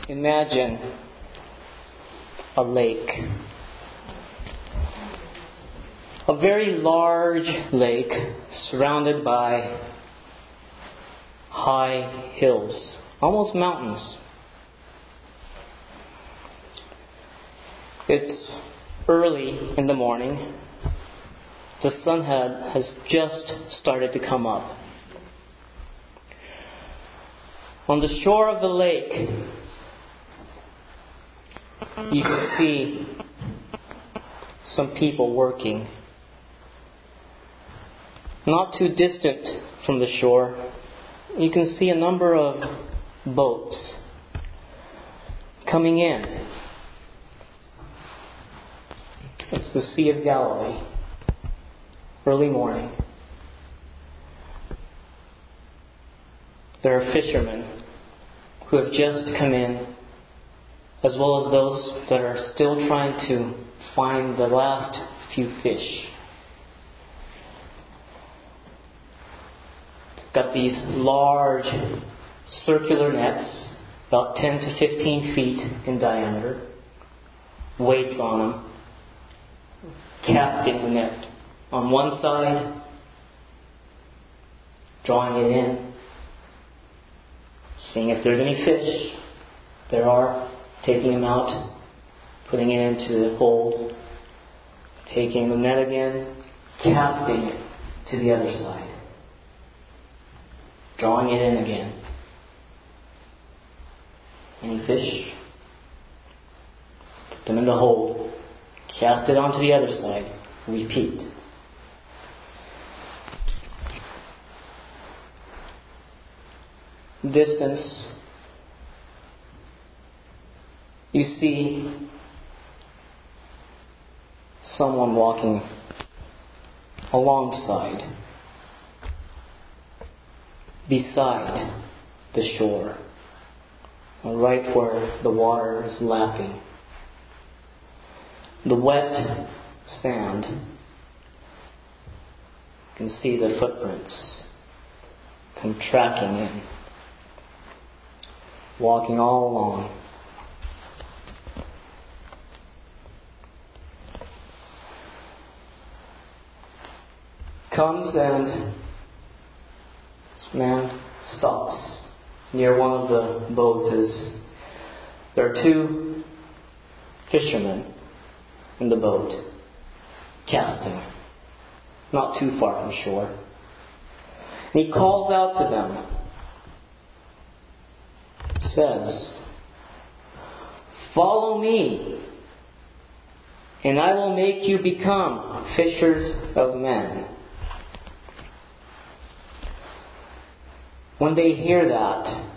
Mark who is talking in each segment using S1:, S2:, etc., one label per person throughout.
S1: Imagine a lake. A very large lake surrounded by high hills, almost mountains. It's early in the morning. The sun has just started to come up. On the shore of the lake, you can see some people working. Not too distant from the shore, you can see a number of boats coming in. It's the Sea of Galilee, early morning. There are fishermen who have just come in, as well as those that are still trying to find the last few fish. Got these large circular nets, about 10 to 15 feet in diameter, weights on them, casting the net on one side, drawing it in, seeing if there's any fish. There are, taking them out, putting it into the hold, taking the net again, casting it to the other side, drawing it in again. Any fish? Put them in the hold, cast it onto the other side, repeat. Distance, you see someone walking alongside, beside the shore, right where the water is lapping. The wet sand, you can see the footprints come tracking in, walking all along. Comes and this man stops near one of the boats. There are two fishermen in the boat, casting, not too far from shore. And he calls out to them, says, "Follow me, and I will make you become fishers of men." When they hear that,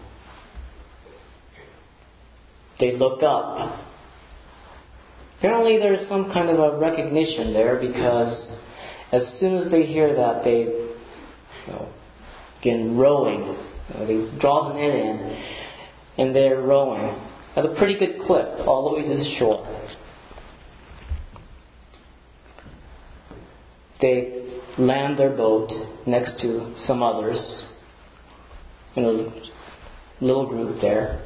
S1: they look up. Apparently there's some kind of a recognition there, because as soon as they hear that, they begin rowing. They draw the net in, and they're rowing at a pretty good clip all the way to the shore. They land their boat next to some others in a little group there.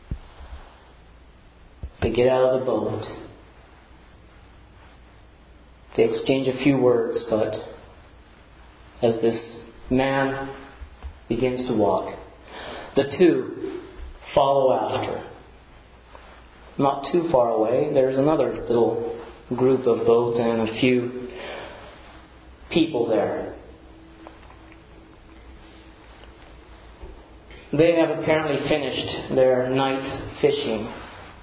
S1: They get out of the boat. They exchange a few words, but as this man begins to walk, the two follow after. Not too far away, there's another little group of boats and a few people there. They have apparently finished their night's fishing.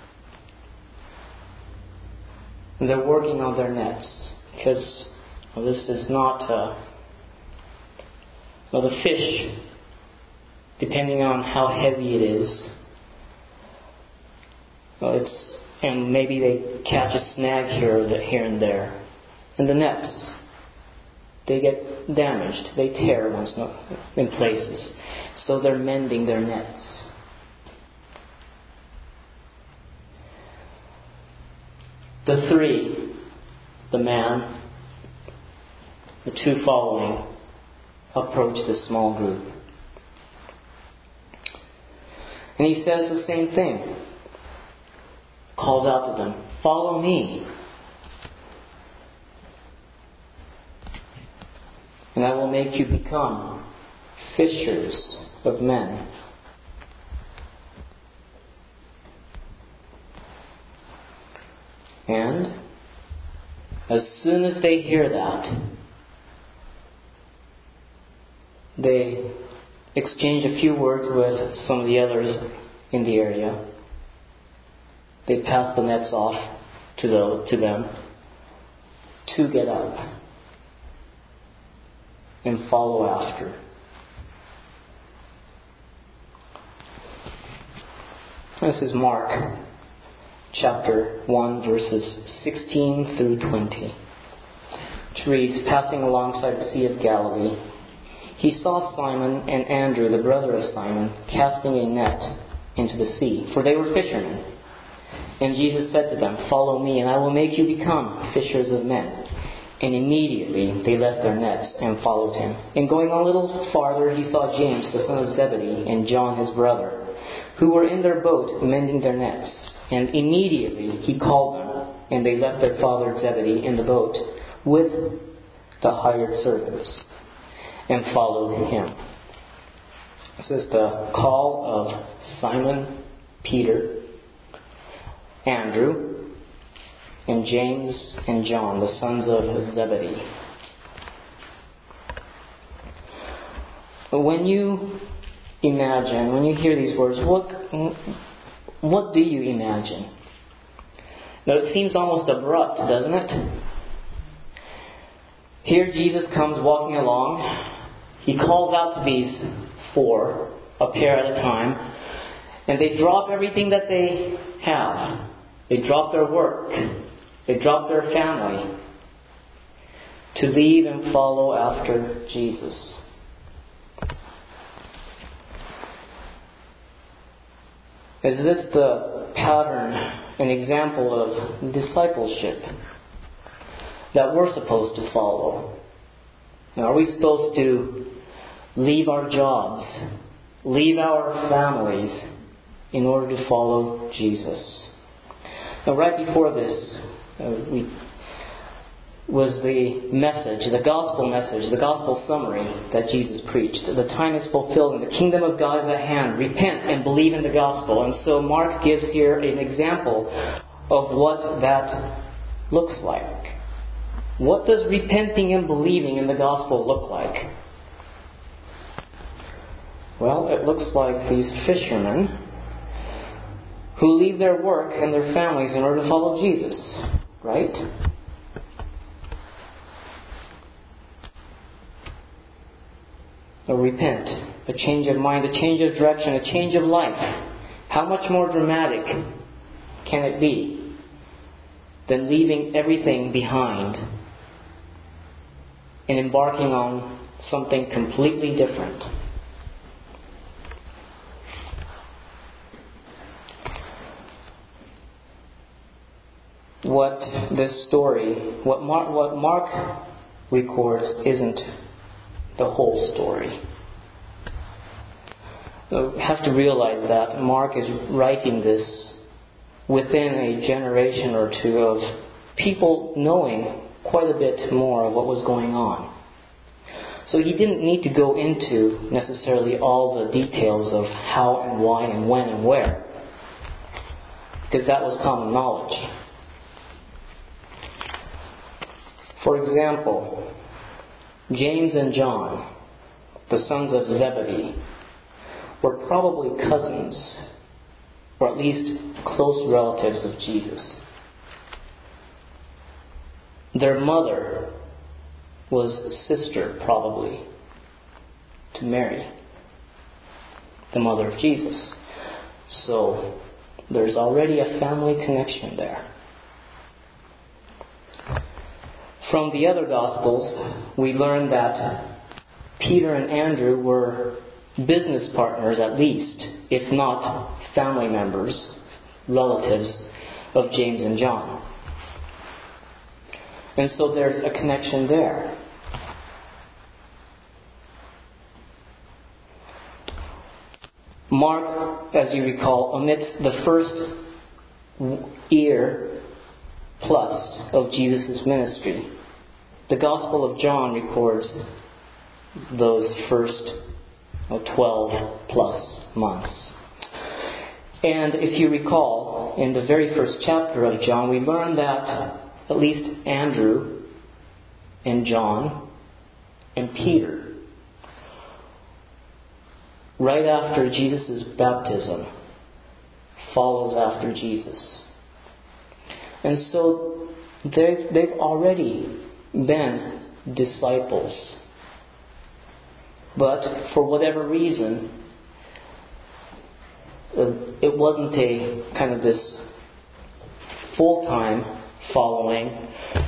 S1: They're working on their nets, because this is not the fish, depending on how heavy it is, and maybe they catch a snag here and there. And the nets, they get damaged, they tear once in places, so they're mending their nets. The three, the man, the two following, approach this small group. And he says the same thing. calls out to them, "Follow me, and I will make you become fishers of men." And as soon as they hear that, they exchange a few words with some of the others in the area. They pass the nets off to them to get up and follow after. This is Mark chapter 1, verses 16 through 20. Which reads, "Passing alongside the Sea of Galilee, he saw Simon and Andrew, the brother of Simon, casting a net into the sea, for they were fishermen. And Jesus said to them, 'Follow me, and I will make you become fishers of men.' And immediately they left their nets and followed him. And going on a little farther, he saw James, the son of Zebedee, and John his brother, who were in their boat mending their nets. And immediately he called them, and they left their father Zebedee in the boat with the hired servants and followed him." This is the call of Simon, Peter, Andrew, and James and John, the sons of Zebedee. When you hear these words, what do you imagine? Now, it seems almost abrupt, doesn't it? Here Jesus comes walking along. He calls out to these four, a pair at a time, and they drop everything that they have. They drop their work. They drop their family to leave and follow after Jesus. Is this the pattern, an example of discipleship that we're supposed to follow? Now, are we supposed to leave our jobs, leave our families in order to follow Jesus? Now, right before this, was the message, the gospel summary that Jesus preached. The time is fulfilled and the kingdom of God is at hand. Repent and believe in the gospel. And so Mark gives here an example of what that looks like. What does repenting and believing in the gospel look like? Well, it looks like these fishermen who leave their work and their families in order to follow Jesus, right? Or repent, a change of mind, a change of direction, a change of life. How much more dramatic can it be than leaving everything behind and embarking on something completely different? What this story, what Mark records isn't the whole story. You have to realize that Mark is writing this within a generation or two of people knowing quite a bit more of what was going on. So he didn't need to go into necessarily all the details of how and why and when and where, because that was common knowledge. For example, James and John, the sons of Zebedee, were probably cousins, or at least close relatives of Jesus. Their mother was sister, probably, to Mary, the mother of Jesus. So there's already a family connection there. From the other Gospels, we learn that Peter and Andrew were business partners at least, if not family members, relatives of James and John. And so there's a connection there. Mark, as you recall, omits the first year plus of Jesus' ministry. The Gospel of John records those first 12 plus months. And if you recall, in the very first chapter of John, we learn that at least Andrew and John and Peter, right after Jesus' baptism, follows after Jesus. And so they've already been disciples. But for whatever reason, it wasn't a kind of this full-time following,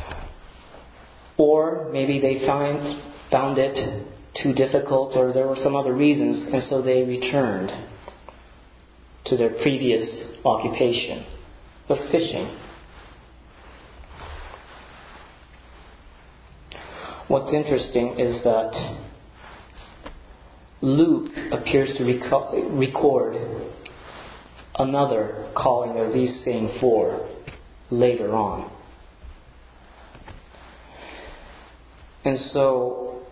S1: or maybe they found it too difficult, or there were some other reasons, and so they returned to their previous occupation of fishing. What's interesting is that Luke appears to record another calling of these same four later on. And so,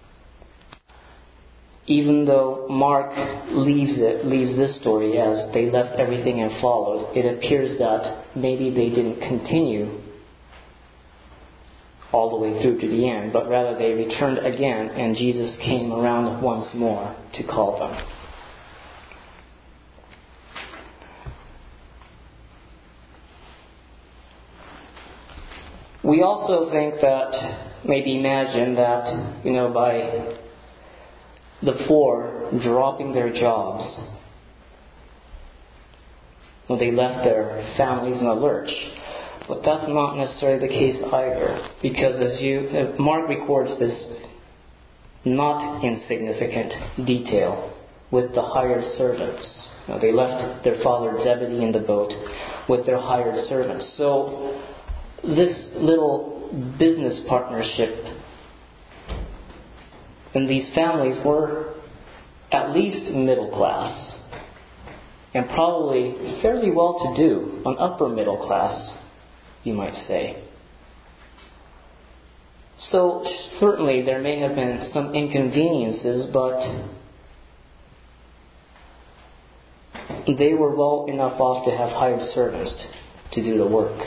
S1: even though Mark leaves this story as they left everything and followed, it appears that maybe they didn't continue all the way through to the end, but rather they returned again, and Jesus came around once more to call them. We also think that, maybe imagine that, by the four dropping their jobs, they left their families in a lurch. But that's not necessarily the case either, because Mark records this not insignificant detail with the hired servants. They left their father Zebedee in the boat with their hired servants. So this little business partnership in these families were at least middle class, and probably fairly well to do, an upper middle class, you might say. So certainly there may have been some inconveniences, but they were well enough off to have hired servants to do the work.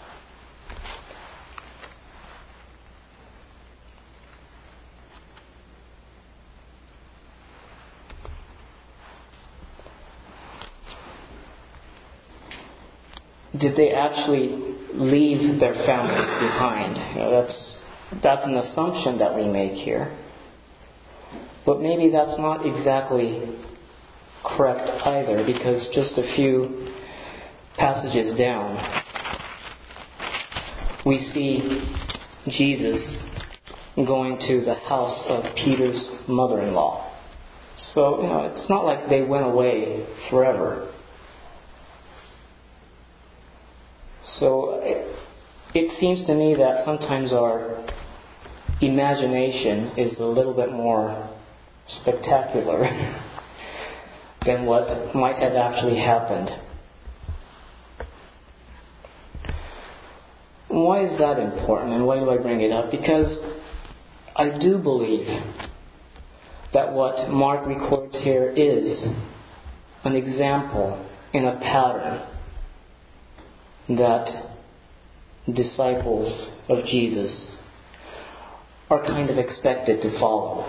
S1: Did they actually leave their families behind? That's an assumption that we make here. But maybe that's not exactly correct either, because just a few passages down, we see Jesus going to the house of Peter's mother-in-law. So, it's not like they went away forever. So it seems to me that sometimes our imagination is a little bit more spectacular than what might have actually happened. Why is that important, and why do I bring it up? Because I do believe that what Mark records here is an example in a pattern that disciples of Jesus are kind of expected to follow.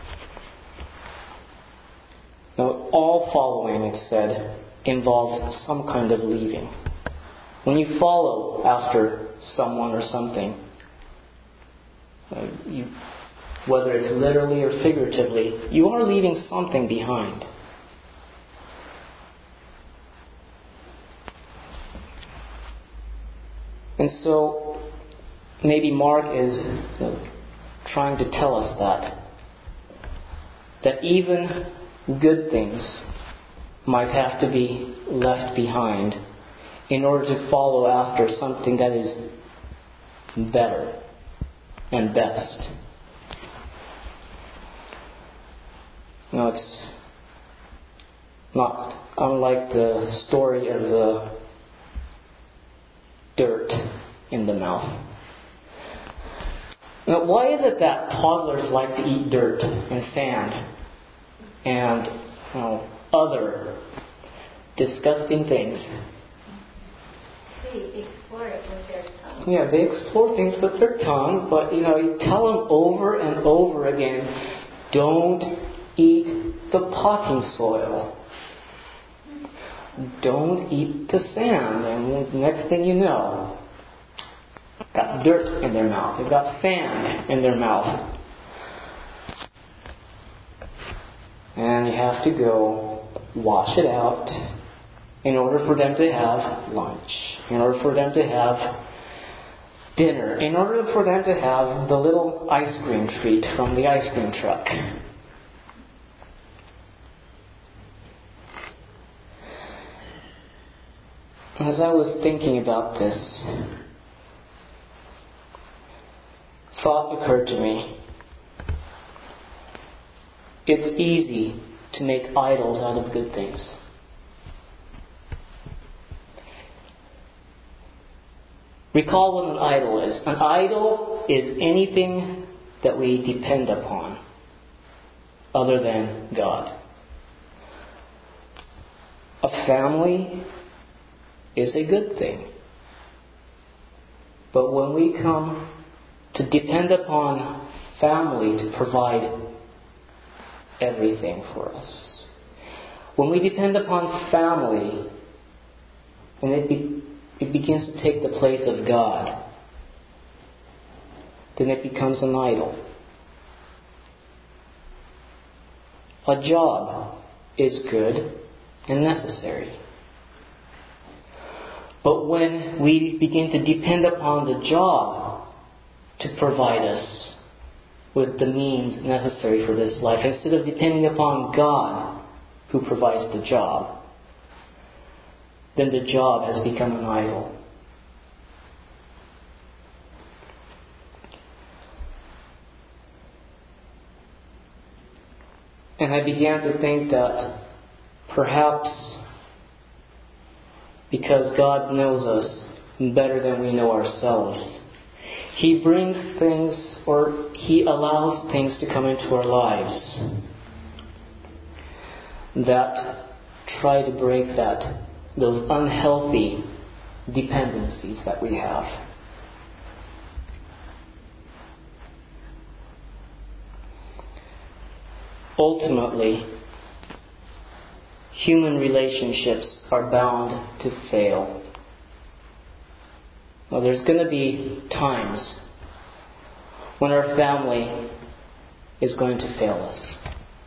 S1: Now, all following, it said, involves some kind of leaving. When you follow after someone or something, whether it's literally or figuratively, you are leaving something behind. And so, maybe Mark is trying to tell us that even good things might have to be left behind in order to follow after something that is better and best. It's not unlike the story of the in the mouth. Now, why is it that toddlers like to eat dirt and sand and other disgusting things?
S2: They explore it with their tongue.
S1: Yeah, they explore things with their tongue, but you tell them over and over again, don't eat the potting soil. Don't eat the sand. And the next thing you know, got dirt in their mouth. They've got sand in their mouth. And you have to go wash it out in order for them to have lunch, in order for them to have dinner, in order for them to have the little ice cream treat from the ice cream truck. As I was thinking about this, thought occurred to me. It's easy to make idols out of good things. Recall what an idol is. An idol is anything that we depend upon other than God. A family is a good thing. But when we come to depend upon family to provide everything for us, when we depend upon family and it begins to take the place of God, then it becomes an idol. A job is good and necessary. But when we begin to depend upon the job to provide us with the means necessary for this life, instead of depending upon God who provides the job, then the job has become an idol. And I began to think that perhaps because God knows us better than we know ourselves, He brings things, or He allows things to come into our lives that try to break those unhealthy dependencies that we have. Ultimately, human relationships are bound to fail. Well, there's going to be times when our family is going to fail us.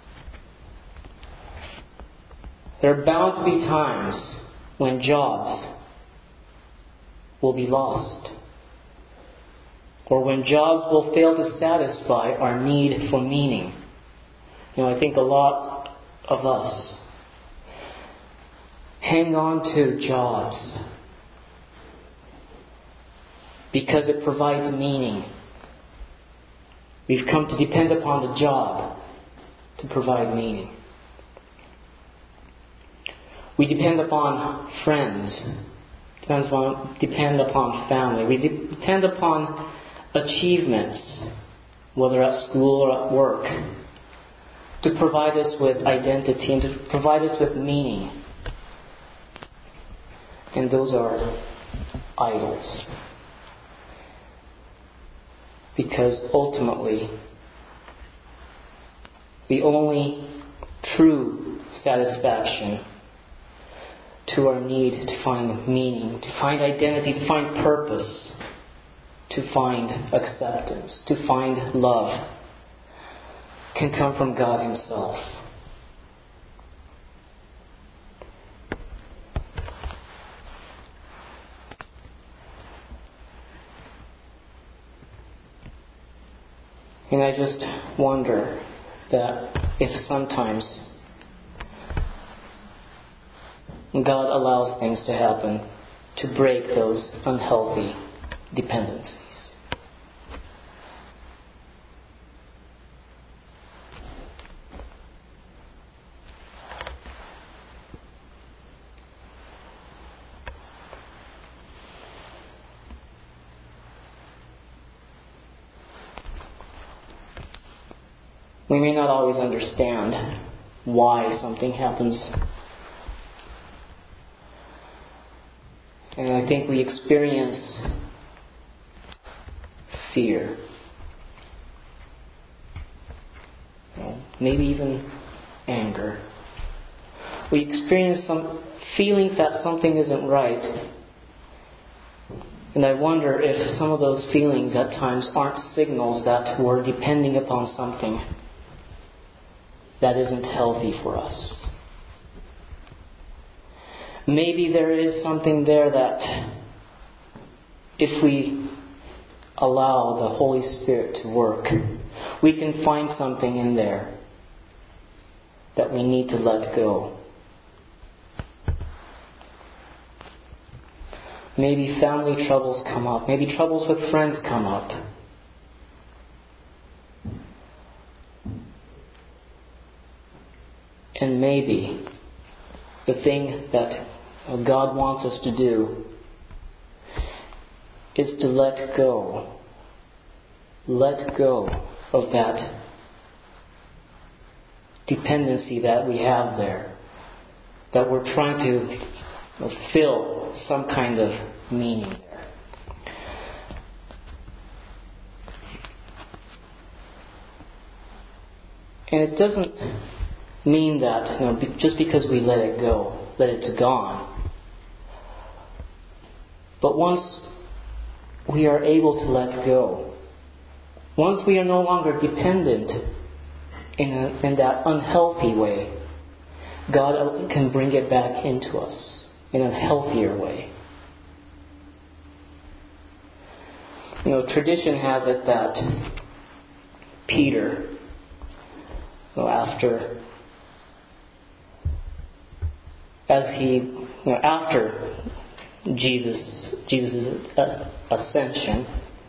S1: There are bound to be times when jobs will be lost, or when jobs will fail to satisfy our need for meaning. I think a lot of us hang on to jobs because it provides meaning. We've come to depend upon the job to provide meaning. We depend upon friends, depend upon family. We depend upon achievements, whether at school or at work, to provide us with identity and to provide us with meaning. And those are idols. Because ultimately, the only true satisfaction to our need to find meaning, to find identity, to find purpose, to find acceptance, to find love, can come from God Himself. And I just wonder that if sometimes God allows things to happen to break those unhealthy dependencies. We may not always understand why something happens. And I think we experience fear. Maybe even anger. We experience some feelings that something isn't right. And I wonder if some of those feelings at times aren't signals that we're depending upon something that isn't healthy for us. Maybe there is something there that if we allow the Holy Spirit to work, we can find something in there that we need to let go. Maybe family troubles come up. Maybe troubles with friends come up. And maybe the thing that God wants us to do is to let go. Let go of that dependency that we have there. That we're trying to fill some kind of meaning there. And it doesn't mean that just because we let it go, that it's gone. But once we are able to let go, once we are no longer dependent in that unhealthy way, God can bring it back into us in a healthier way. Tradition has it that Peter, after Jesus' ascension,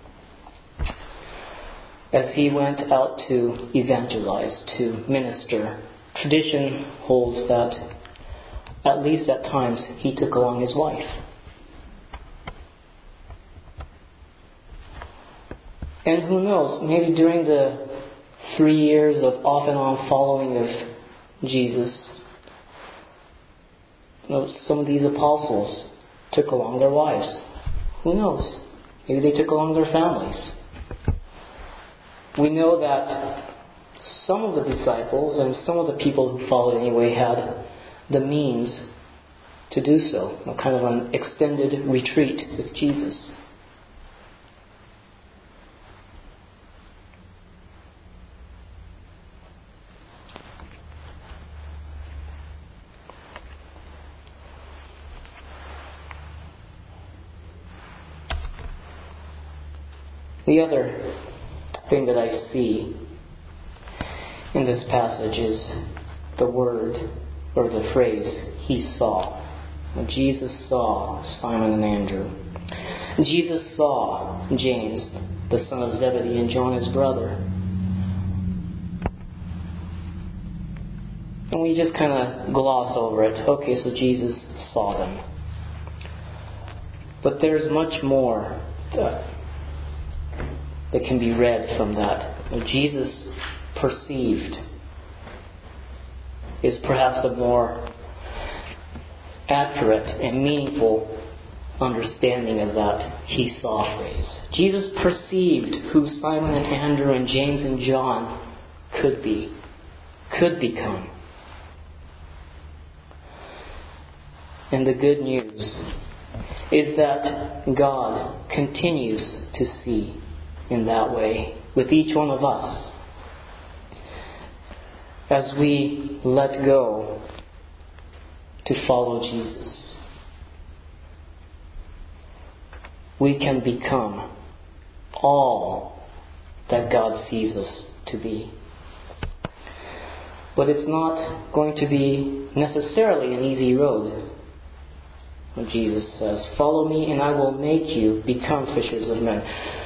S1: as he went out to evangelize, to minister, tradition holds that at least at times he took along his wife. And who knows, maybe during the 3 years of off and on following of Jesus, some of these apostles took along their wives. Who knows? Maybe they took along their families. We know that some of the disciples and some of the people who followed anyway had the means to do so. Kind of an extended retreat with Jesus. The other thing that I see in this passage is the word or the phrase, he saw. Jesus saw Simon and Andrew. Jesus saw James, the son of Zebedee, and John his brother. And we just kind of gloss over it. Okay, so Jesus saw them. But there's much more that can be read from that. Jesus perceived is perhaps a more accurate and meaningful understanding of that he saw phrase. Jesus perceived who Simon and Andrew and James and John could become. And the good news is that God continues to see in that way with each one of us. As we let go to follow Jesus, we can become all that God sees us to be. But it's not going to be necessarily an easy road. When Jesus says, "Follow me and I will make you become fishers of men."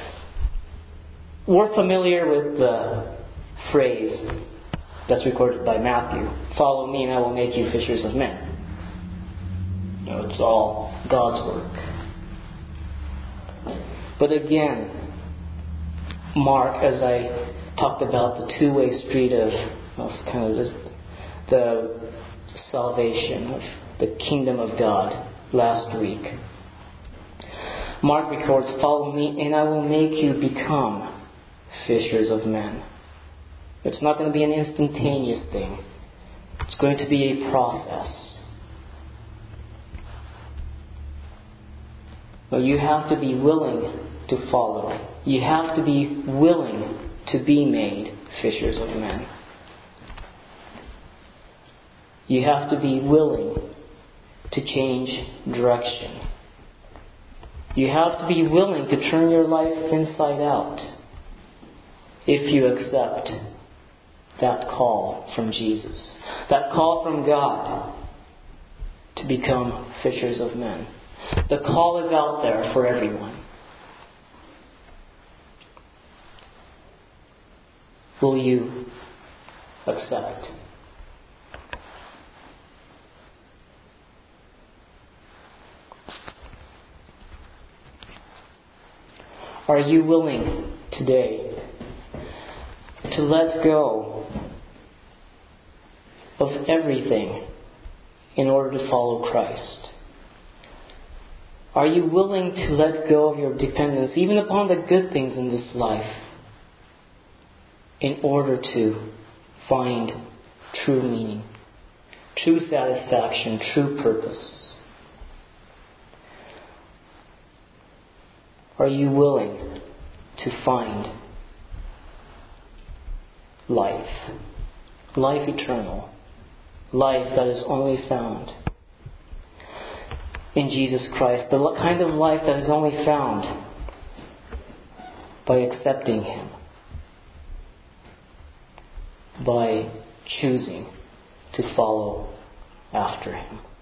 S1: We're familiar with the phrase that's recorded by Matthew, "Follow me and I will make you fishers of men." It's all God's work. But again, Mark, as I talked about the two-way street of kind of the salvation of the kingdom of God last week. Mark records, "Follow me and I will make you become fishers of men." It's not going to be an instantaneous thing. It's going to be a process. But you have to be willing to follow. You have to be willing to be made fishers of men. You have to be willing to change direction. You have to be willing to turn your life inside out if you accept that call from Jesus, that call from God to become fishers of men. The call is out there for everyone. Will you accept? Are you willing today to let go of everything in order to follow Christ? Are you willing to let go of your dependence, even upon the good things in this life, in order to find true meaning, true satisfaction, true purpose? Are you willing to find life eternal, life that is only found in Jesus Christ, the kind of life that is only found by accepting Him, by choosing to follow after Him?